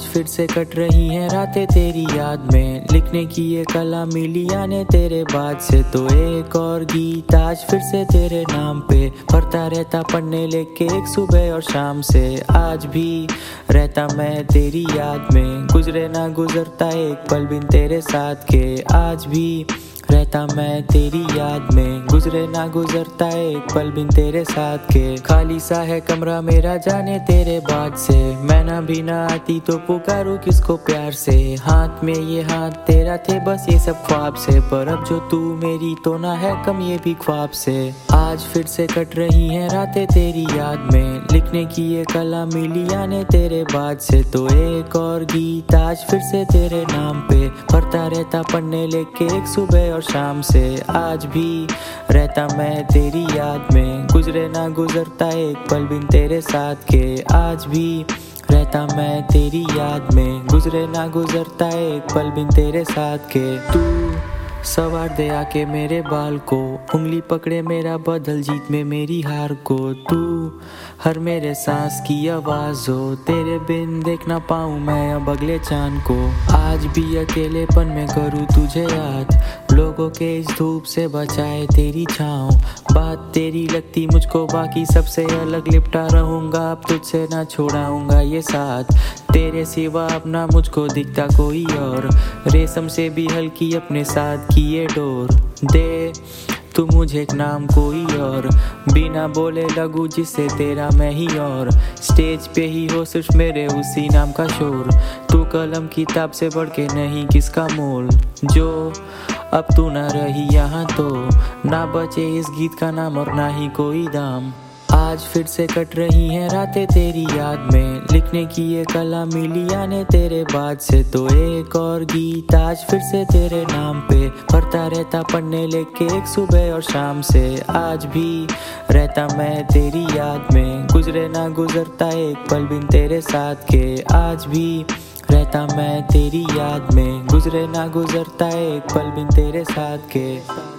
फिर से कट रही हैं रातें तेरी याद में, लिखने की ये कला मिली आने तेरे बाद से। तो एक और गीत आज फिर से तेरे नाम पे पढ़ता रहता, पढ़ने लेके एक सुबह और शाम से। आज भी रहता मैं तेरी याद में, गुजरे ना गुजरता एक पल बिन तेरे साथ के। आज भी रहता मैं तेरी याद में, गुजरे ना गुजरता एक पल बिन तेरे साथ के। खाली सा है कमरा मेरा जाने तेरे बाद से, मैं ना भी ना आती तो पुकारूं किसको प्यार से। हाथ में ये हाथ तेरा थे बस ये सब ख्वाब से, पर अब जो तू मेरी तो ना है कम ये भी ख्वाब से। आज फिर से कट रही हैं रातें तेरी याद में, लिखने की ये कला मिली आने तेरे बाद से। तो एक और गीत आज फिर से तेरे नाम पे पढ़ता रहता, पढ़ने लेके एक सुबह और शाम से। आज भी रहता मैं तेरी याद में, गुजरे ना गुजरता एक पल बिन तेरे साथ के। आज भी रहता मैं तेरी याद में, गुजरे ना गुजरता एक पल बिन तेरे साथ के। तू सवार दे आके मेरे बाल को, उंगली पकड़े मेरा बदल जीत में मेरी हार को। तू हर मेरे सांस की आवाज हो, तेरे बिन देख ना पाऊं मैं अब अगले चांद को। आज भी अकेलेपन में करूँ तुझे याद, लोगों के इस धूप से बचाए तेरी छाँव। बात तेरी लगती मुझको बाकी सबसे अलग, लिपटा रहूंगा अब तुझसे ना छोड़ाऊंगा ये साथ। तेरे सिवा अपना मुझको दिखता कोई और, रेशम से भी हल्की अपने साथ की ये डोर। दे तू मुझे एक नाम कोई और, बिना बोले लगूं जिससे तेरा मैं ही और। स्टेज पे ही हो सिर्फ मेरे उसी नाम का शोर, तू कलम किताब से बढ़ के नहीं किसका मोल। जो अब तू ना रही यहाँ तो ना बचे इस गीत का नाम और ना ही कोई दाम। आज फिर से कट रही हैं रातें तेरी याद में, लिखने की ये कला मिली आने तेरे बाद से। तो एक और गीत आज फिर से तेरे नाम पे पढ़ता रहता, पढ़ने लेके एक सुबह और शाम से। आज भी रहता मैं तेरी याद में, गुजरे ना गुजरता एक पल बिन तेरे साथ के। आज भी रहता मैं तेरी याद में, गुजरे ना गुजरता एक पल बिन तेरे साथ के।